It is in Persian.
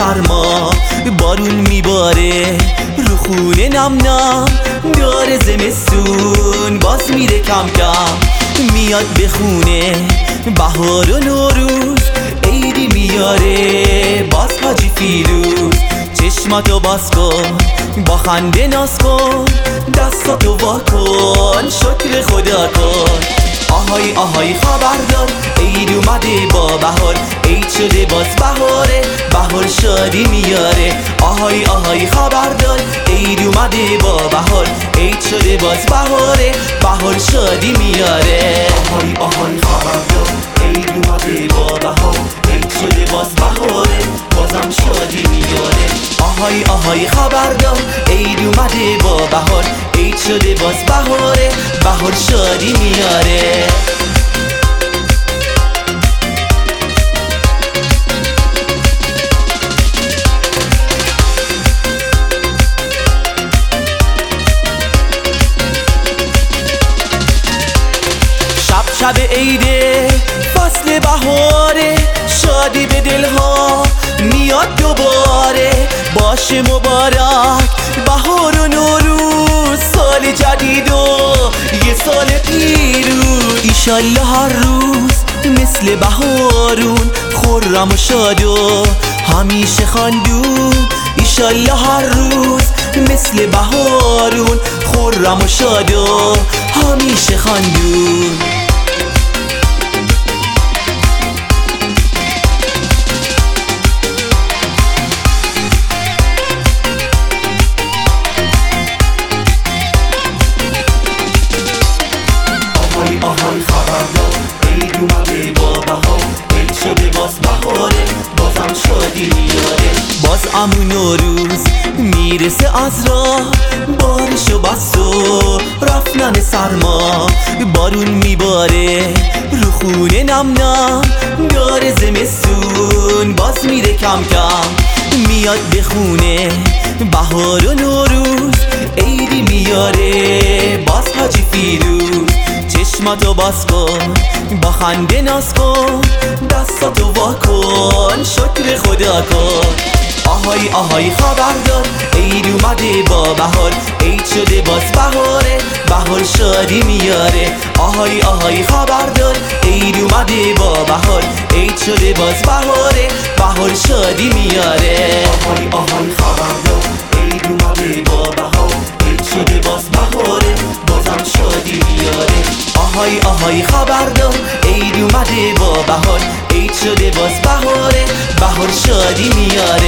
سرما بارون میباره رو خونه نم نم داره زمستون باز میره کم کم میاد به خونه بهار و نوروز عیدی میاره باز حاجی فیروز چشماتو باز کن با خنده ناز کن دستاتو وا کن شکر خدا کن آهای آهای خبردار عید اومده با بهار عید شده باز بهاره بهار شادی میاره آهای آهای خبردار عید اومده با بهار عید شده باز بهاره بهار شادی میاره آهای آهای خبردار عید اومده با بهار عید شده باز بهاره بازم شادی میاره آهای آهای خبردار عید اومده با بهار عید شده باز بهاره بهار شادی میاره شب عیده فصل بهاره شادی به دلها میاد دوباره باشه مبارک بهار و نوروز سال جدید و یه سال پیروز ایشالله هر روز مثل بهارون خرم و شاد و همیشه خندون ایشالله هر روز مثل بهارون خرم و شاد و همیشه خندون آهای خبردار عید اومده با بهار عید شده باز بهاره بازم شادی میاره باز عمو نوروز میرسه از راه بارش و بس و رفتن سرما بارون میباره رو خونه نم نم داره زمستون باز میره کم کم میاد به خونه بهار و نوروز عیدی میاره باز حاجی فیروز چشماتو باز کن با خنده ناز کن دستاتو وا کن شکر خدا کن آهای آهای خبردار عید اومده با بهار عید شده باز بهاره بهار شادی میاره آهای آهای خبردار عید اومده با بهار عید شده باز بهاره بهار شادی میاره آهای آهای خبردار عید اومده با بهار عید شده باز بهاره بازم شادی میاره آهای آهای خبردار عید اومده با بهار عید شده باز بهاره بهار شادی میاره